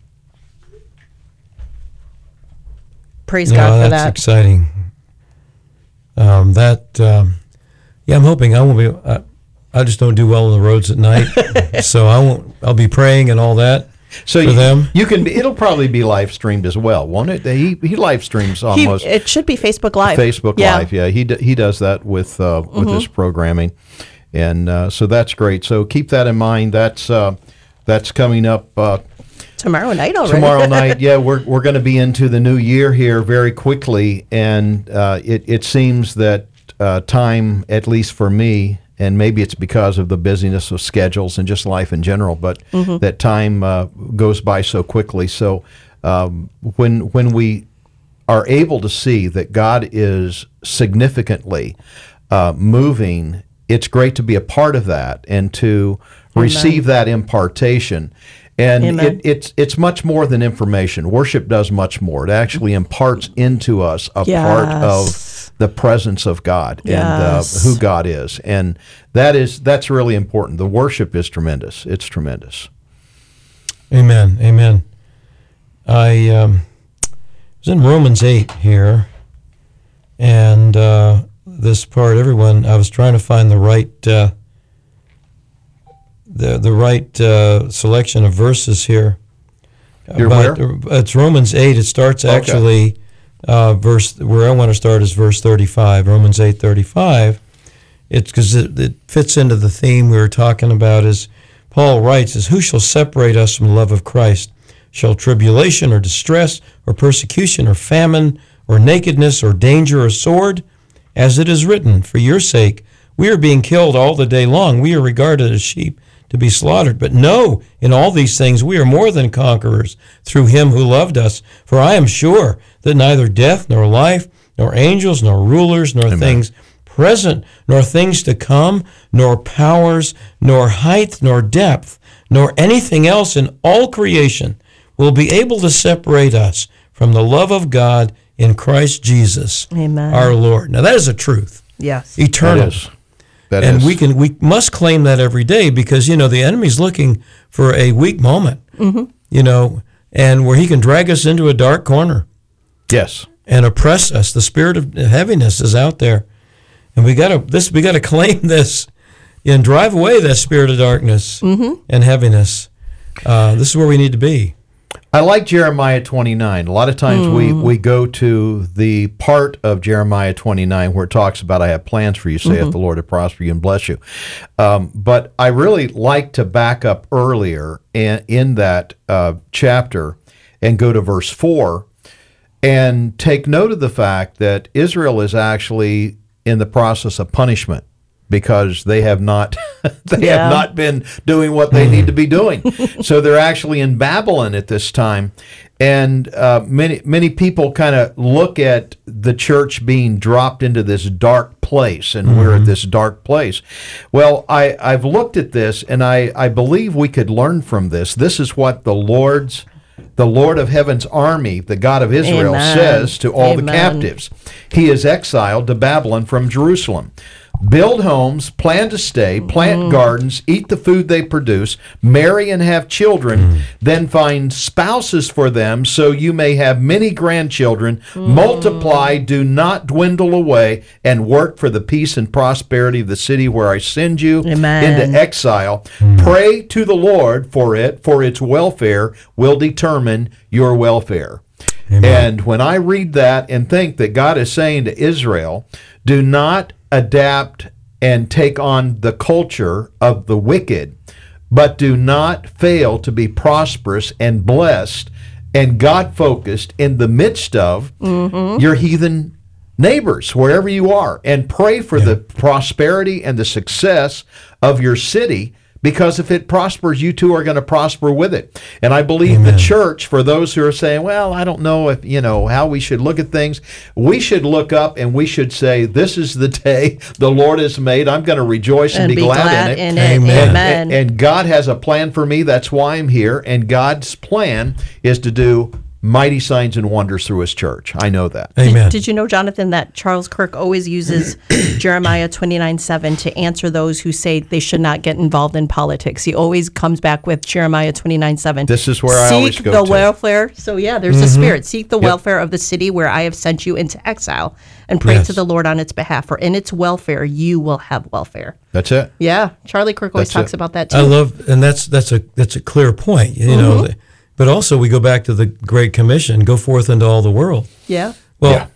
praise God for that's that. exciting. I'm hoping I won't be. I just don't do well on the roads at night, so I won't. I'll be praying and all that. So for them. you can. It'll probably be live streamed as well, won't it? He live streams almost. It should be Facebook Live. Facebook Live, yeah. He does that with his programming, and so that's great. So keep that in mind. That's coming up Tomorrow night already. tomorrow night. Yeah, we're going to be into the new year here very quickly, and it seems that time, at least for me, and maybe it's because of the busyness of schedules and just life in general, but that time goes by so quickly. So when we are able to see that God is significantly moving, it's great to be a part of that and to receive that impartation. And it's much more than information. Worship does much more. It actually imparts into us a part of the presence of God and who God is. And that's really important. The worship is tremendous. It's tremendous. Amen. Amen. I was in Romans 8 here, and this part, I was trying to find the right the right selection of verses here. You're where? It's Romans 8. It starts actually verse where I want to start is verse 35, Romans 8:35. It's because it fits into the theme we were talking about. As Paul writes, is who shall separate us from the love of Christ? Shall tribulation or distress or persecution or famine or nakedness or danger or sword? As it is written, for your sake we are being killed all the day long. We are regarded as sheep to be slaughtered. But no, in all these things we are more than conquerors through him who loved us. For I am sure that neither death nor life, nor angels, nor rulers, nor things present, nor things to come, nor powers, nor height, nor depth, nor anything else in all creation will be able to separate us from the love of God in Christ Jesus, Amen. our Lord. Now that is a truth, Yes. eternal. That And is. we must claim that every day, because the enemy's looking for a weak moment, and where he can drag us into a dark corner Yes. and oppress us. The spirit of heaviness is out there, and we got to claim this and drive away that spirit of darkness and heaviness. This is where we need to be. I like Jeremiah 29. A lot of times we go to the part of Jeremiah 29 where it talks about, I have plans for you, saith the Lord, to prosper you and bless you. But I really like to back up earlier in that chapter and go to verse 4 and take note of the fact that Israel is actually in the process of punishment, because they have not have not been doing what they need to be doing. So they're actually in Babylon at this time. And many people kind of look at the church being dropped into this dark place, and we're at this dark place. Well, I've looked at this, and I believe we could learn from this. This is what the Lord of Heaven's army, the God of Israel, says to all the captives. He is exiled to Babylon from Jerusalem. Build homes, plan to stay, plant gardens, eat the food they produce, marry and have children, then find spouses for them so you may have many grandchildren. Multiply, do not dwindle away, and work for the peace and prosperity of the city where I send you into exile. Pray to the Lord for its welfare will determine your welfare. And when I read that and think that God is saying to Israel, do not adapt and take on the culture of the wicked, but do not fail to be prosperous and blessed and God-focused in the midst of your heathen neighbors, wherever you are, and pray for the prosperity and the success of your city, because if it prospers, you too are going to prosper with it. And I believe the church, for those who are saying, well, I don't know if, how we should look at things, we should look up and we should say, this is the day the Lord has made. I'm going to rejoice and be glad in it. Amen. And God has a plan for me. That's why I'm here. And God's plan is to do mighty signs and wonders through his church. I know that. Amen. Did you know, Jonathan, that Charles Kirk always uses Jeremiah 29:7 to answer those who say they should not get involved in politics? He always comes back with Jeremiah 29:7. This is where I always go Seek the to. welfare. So there's the spirit. Seek the welfare of the city where I have sent you into exile, and pray to the Lord on its behalf. For in its welfare you will have welfare. That's it. Yeah, Charlie Kirk always That's talks it. about that too. I love, and that's a clear point, But also we go back to the Great Commission: go forth into all the world. Yeah. Well,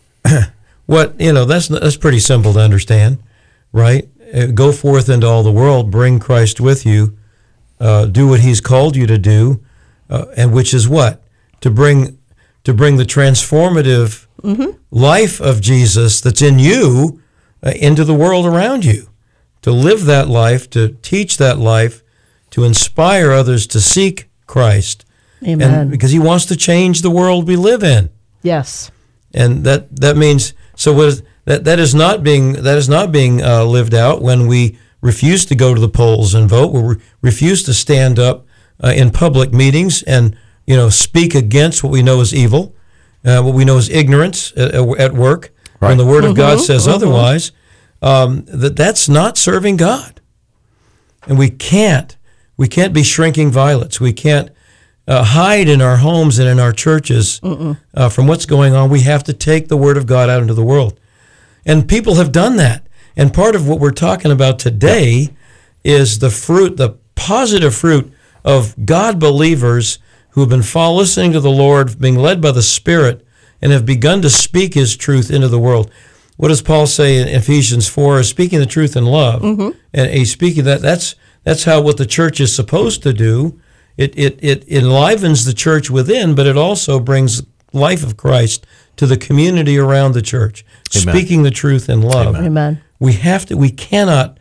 that's pretty simple to understand, right? Go forth into all the world, bring Christ with you, do what He's called you to do, and which is what? To bring the transformative life of Jesus that's in you into the world around you. To live that life, to teach that life, to inspire others to seek Christ. Amen. And because He wants to change the world we live in. Yes. And that means, so what is, that is not being lived out when we refuse to go to the polls and vote. We refuse to stand up in public meetings and speak against what we know is evil, what we know is ignorance at work. Right. When the Word of God says otherwise, that's not serving God. And we can't be shrinking violets. We can't hide in our homes and in our churches from what's going on. We have to take the Word of God out into the world. And people have done that. And part of what we're talking about today is the positive fruit of God believers who have been listening to the Lord, being led by the Spirit, and have begun to speak his truth into the world. What does Paul say in Ephesians 4? Speaking the truth in love. And he's speaking that's how what the church is supposed to do. It enlivens the church within, but it also brings life of Christ to the community around the church. Amen. Speaking the truth in love. Amen. We cannot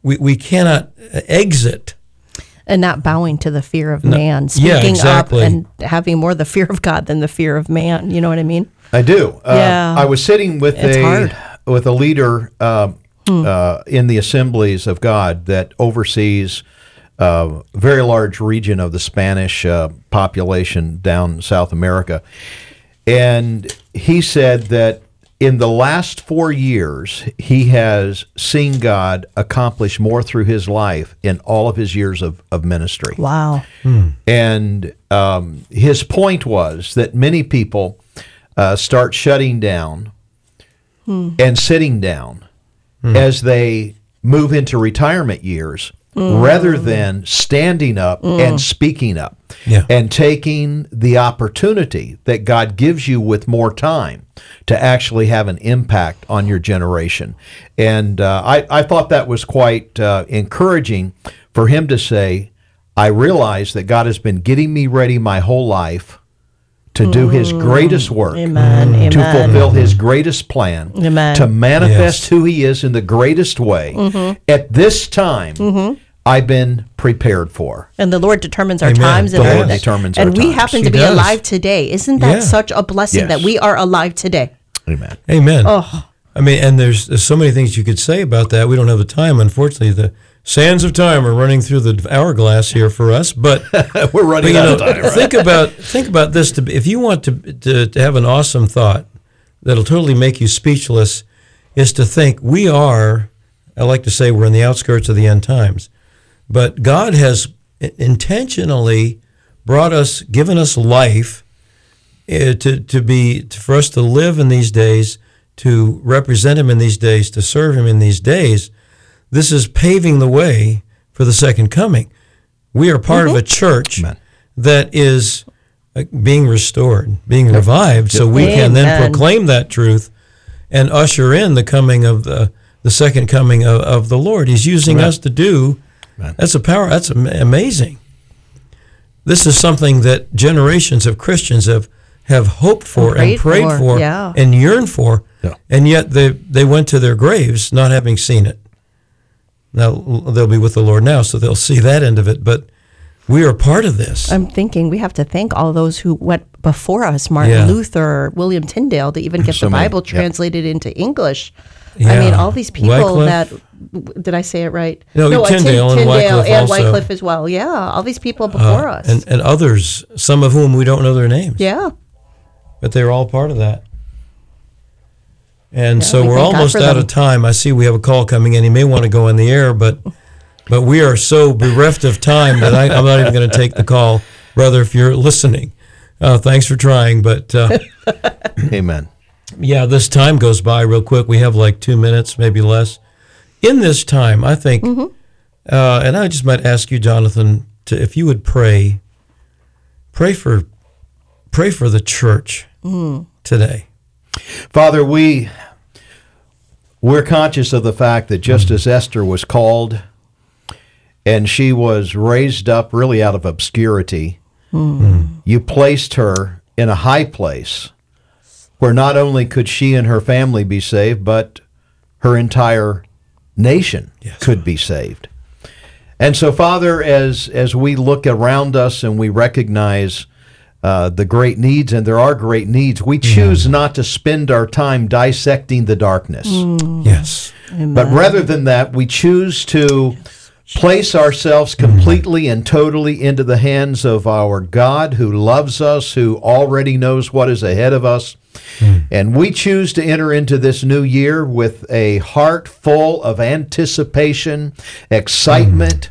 exit. And not bowing to the fear of man, yeah, speaking exactly. up and having more the fear of God than the fear of man. You know what I mean? I do. Yeah. I was sitting with It's hard. with a leader in the Assemblies of God that oversees a very large region of the Spanish population down South America. And he said that in the last 4 years, he has seen God accomplish more through his life in all of his years of ministry. Wow. And his point was that many people start shutting down and sitting down as they move into retirement years rather than standing up and speaking up and taking the opportunity that God gives you with more time to actually have an impact on your generation. And I thought that was quite encouraging for him to say, I realize that God has been getting me ready my whole life to do his greatest work, Amen. to Amen. fulfill his greatest plan, Amen. to manifest who he is in the greatest way. At this time, I've been prepared for. And the Lord determines our Amen. times. The Lord determines our and we times. happen He to be does. alive today. Isn't that Yeah. such a blessing Yes. that we are alive today? Amen. Amen. Oh. I mean, and there's so many things you could say about that. We don't have the time, unfortunately. The sands of time are running through the hourglass here for us. But We're running you out know, of time. Right? think about this. If you want to have an awesome thought that'll totally make you speechless, is to think we are. I like to say we're in the outskirts of the end times, but God has intentionally given us life for us to live in these days, to represent Him in these days, to serve Him in these days. This is paving the way for the second coming. We are part of a church Amen. that is being restored, being revived, so we can then Amen. proclaim that truth and usher in the coming of the second coming of the Lord. He's using us to do. Amen. That's a power. That's amazing. This is something that generations of Christians have hoped for and prayed for yeah. and yearned for, Yeah. and yet they went to their graves not having seen it. Now, they'll be with the Lord now, so they'll see that end of it, but we are part of this. I'm thinking we have to thank all those who went before us, Martin Yeah. Luther, William Tyndale, to even get So the many, Bible yeah. translated into English. I Yeah. mean, all these people Wycliffe. did I say it right? No, Tyndale and Wycliffe and also. Wycliffe as well. Yeah, all these people before us. And others, some of whom we don't know their names. Yeah. But they're all part of that. And Yeah, so we we're thank God almost for out them. of time. I see we have a call coming in. He may want to go on the air, but we are so bereft of time that I'm not even going to take the call, brother, if you're listening. Thanks for trying, but Amen. yeah, this time goes by real quick. We have like 2 minutes, maybe less. In this time, I think, and I just might ask you, Jonathan, if you would pray for the church today. Father, we're conscious of the fact that just as Esther was called and she was raised up really out of obscurity, you placed her in a high place where not only could she and her family be saved, but her entire nation could be saved. And so, Father, as we look around us and we recognize the great needs, and there are great needs, we choose not to spend our time dissecting the darkness. Yes. But rather than that, we choose to place ourselves completely and totally into the hands of our God who loves us, who already knows what is ahead of us. And we choose to enter into this new year with a heart full of anticipation, excitement.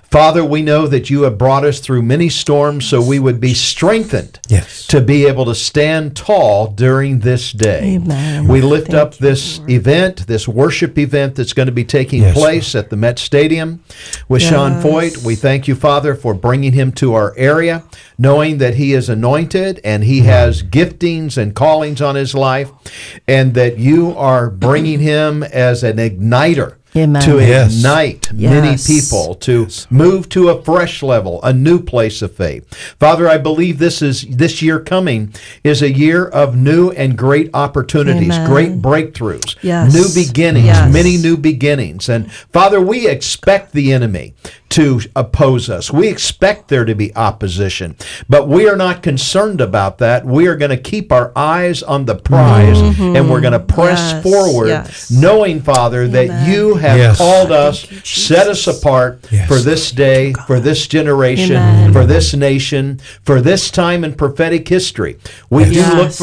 Father, we know that you have brought us through many storms so we would be strengthened Yes. to be able to stand tall during this day. Amen. We lift up this event, this worship event that's going to be taking Yes, place at the Met Stadium with Sean Foyt. We thank you, Father, for bringing him to our area, knowing that he is anointed and he has giftings and callings on his life, and that you are bringing him as an igniter. Amen. To Yes. ignite many Yes. people, to move to a fresh level, a new place of faith. Father, I believe this year coming is a year of new and great opportunities, Amen. great breakthroughs, Yes. new beginnings, Yes. many new beginnings. And Father, we expect the enemy to oppose us. We expect there to be opposition, but we are not concerned about that. We are going to keep our eyes on the prize, and we're going to press Yes, forward, yes. knowing, Father, that Amen. you have Yes. called us, set us apart Yes. for this day, for this generation, Amen. for this nation, for this time in prophetic history. We do Yes. look for